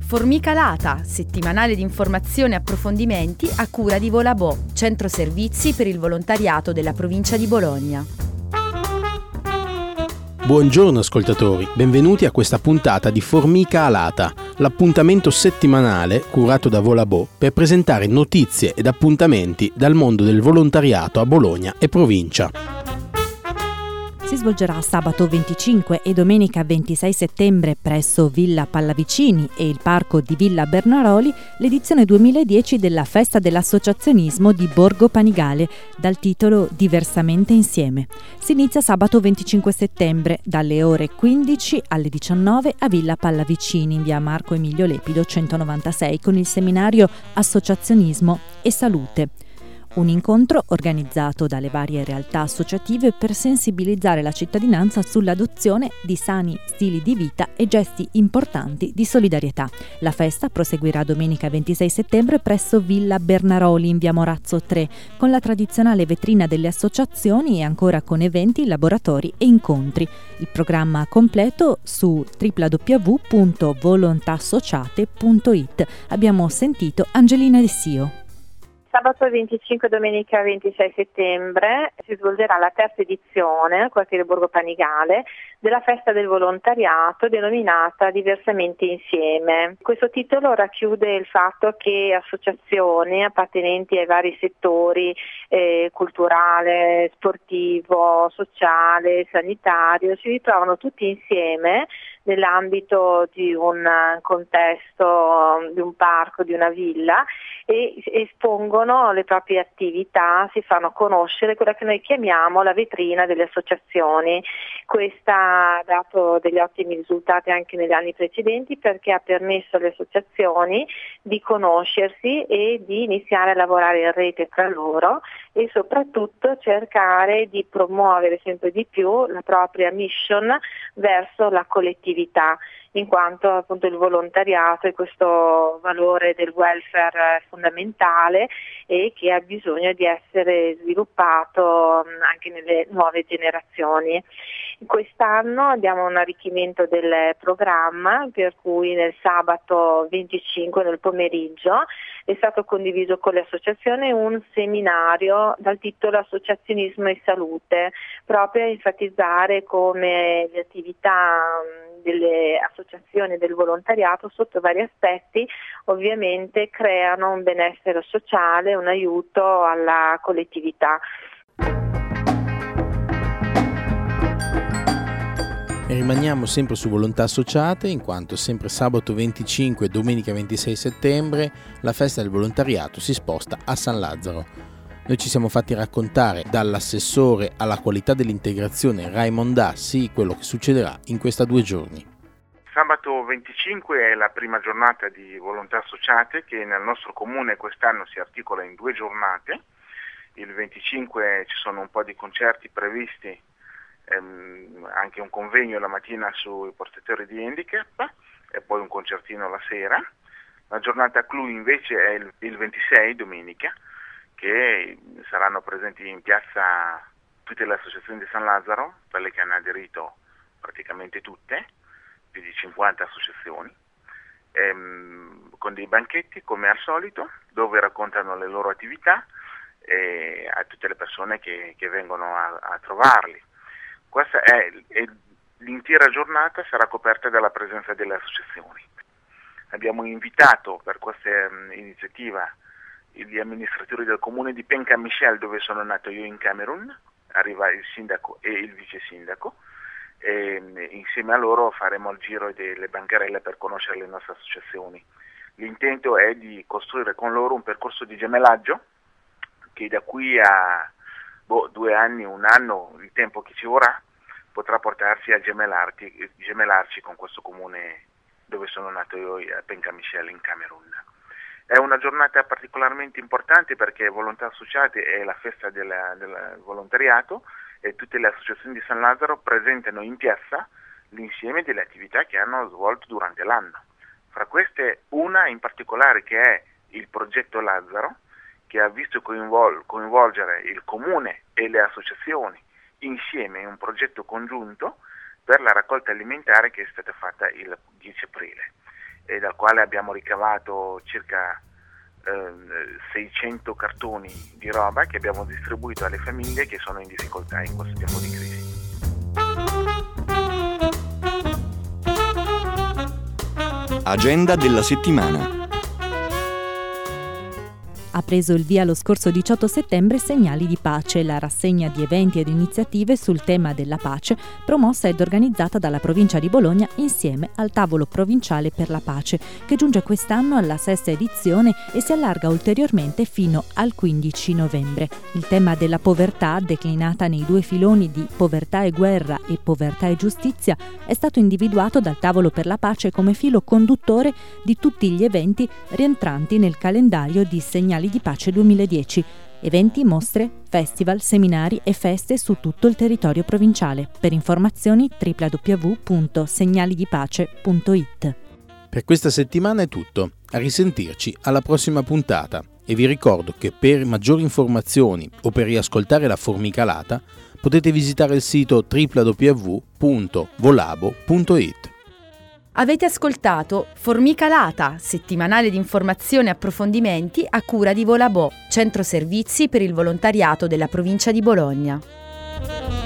Formica Lata, settimanale di informazioni e approfondimenti a cura di Volabò, centro servizi per il volontariato della provincia di Bologna. Buongiorno ascoltatori, benvenuti a questa puntata di Formica Alata, l'appuntamento settimanale curato da Volabò per presentare notizie ed appuntamenti dal mondo del volontariato a Bologna e provincia. Si svolgerà sabato 25 e domenica 26 settembre presso Villa Pallavicini e il parco di Villa Bernaroli l'edizione 2010 della Festa dell'Associazionismo di Borgo Panigale dal titolo Diversamente Insieme. Si inizia sabato 25 settembre dalle ore 15 alle 19 a Villa Pallavicini in via Marco Emilio Lepido 196 con il seminario Associazionismo e Salute. Un incontro organizzato dalle varie realtà associative per sensibilizzare la cittadinanza sull'adozione di sani stili di vita e gesti importanti di solidarietà. La festa proseguirà domenica 26 settembre presso Villa Bernaroli in via Morazzo 3 con la tradizionale vetrina delle associazioni e ancora con eventi, laboratori e incontri. Il programma completo su www.volontassociate.it. Abbiamo sentito Angelina De Sio. Sabato 25 e domenica 26 settembre si svolgerà la terza edizione al quartiere Borgo Panigale della festa del volontariato denominata Diversamente Insieme. Questo titolo racchiude il fatto che associazioni appartenenti ai vari settori culturale, sportivo, sociale, sanitario si ritrovano tutti insieme nell'ambito di un contesto, di un parco, di una villa e espongono le proprie attività, si fanno conoscere quella che noi chiamiamo la vetrina delle associazioni. Questa ha dato degli ottimi risultati anche negli anni precedenti perché ha permesso alle associazioni di conoscersi e di iniziare a lavorare in rete tra loro e soprattutto cercare di promuovere sempre di più la propria mission verso la collettività, in quanto appunto il volontariato è questo valore del welfare fondamentale e che ha bisogno di essere sviluppato anche nelle nuove generazioni. Quest'anno abbiamo un arricchimento del programma per cui nel sabato 25 nel pomeriggio è stato condiviso con le associazioni un seminario dal titolo Associazionismo e Salute, proprio a enfatizzare come le attività delle associazioni e del volontariato sotto vari aspetti ovviamente creano un benessere sociale, un aiuto alla collettività. E rimaniamo sempre su Volontà Associate, in quanto sempre sabato 25 e domenica 26 settembre la festa del volontariato si sposta a San Lazzaro. Noi ci siamo fatti raccontare dall'assessore alla qualità dell'integrazione Raimond Dassi quello che succederà in questi 2 giorni. Sabato 25 è la prima giornata di Volontà Associate che nel nostro comune quest'anno si articola in 2 giornate. Il 25 ci sono un po' di concerti previsti, anche un convegno la mattina sui portatori di handicap e poi un concertino la sera. La giornata clou invece è il 26 domenica, che saranno presenti in piazza tutte le associazioni di San Lazzaro, quelle che hanno aderito praticamente tutte, più di 50 associazioni, con dei banchetti come al solito, dove raccontano le loro attività a tutte le persone che vengono a trovarli. Questa è l'intera giornata sarà coperta dalla presenza delle associazioni. Abbiamo invitato per questa iniziativa gli amministratori del comune di Penka-Michel, dove sono nato io in Camerun, arriva il sindaco e il vice sindaco, e insieme a loro faremo il giro delle bancarelle per conoscere le nostre associazioni. L'intento è di costruire con loro un percorso di gemellaggio che da qui a 2 anni, 1 anno, il tempo che ci vorrà, potrà portarci a gemellarci con questo comune dove sono nato io a Penka-Michel in Camerun. È una giornata particolarmente importante perché Volontà Associate è la festa del volontariato e tutte le associazioni di San Lazzaro presentano in piazza l'insieme delle attività che hanno svolto durante l'anno. Fra queste una in particolare che è il progetto Lazzaro, che ha visto coinvolgere il comune e le associazioni insieme in un progetto congiunto per la raccolta alimentare che è stata fatta il 10 aprile. e dal quale abbiamo ricavato circa 600 cartoni di roba che abbiamo distribuito alle famiglie che sono in difficoltà in questo tempo di crisi. Agenda della settimana. Ha preso il via lo scorso 18 settembre Segnali di Pace, la rassegna di eventi ed iniziative sul tema della pace promossa ed organizzata dalla provincia di Bologna insieme al Tavolo Provinciale per la Pace, che giunge quest'anno alla 6ª edizione e si allarga ulteriormente fino al 15 novembre. Il tema della povertà, declinata nei 2 filoni di povertà e guerra e povertà e giustizia, è stato individuato dal Tavolo per la Pace come filo conduttore di tutti gli eventi rientranti nel calendario di Segnali di Pace 2010. Eventi, mostre, festival, seminari e feste su tutto il territorio provinciale. Per informazioni www.segnalidipace.it. Per questa settimana è tutto. A risentirci alla prossima puntata. E vi ricordo che per maggiori informazioni o per riascoltare la Formicalata potete visitare il sito www.volabo.it. Avete ascoltato Formicalata, settimanale di informazioni e approfondimenti a cura di Volabo, centro servizi per il volontariato della provincia di Bologna.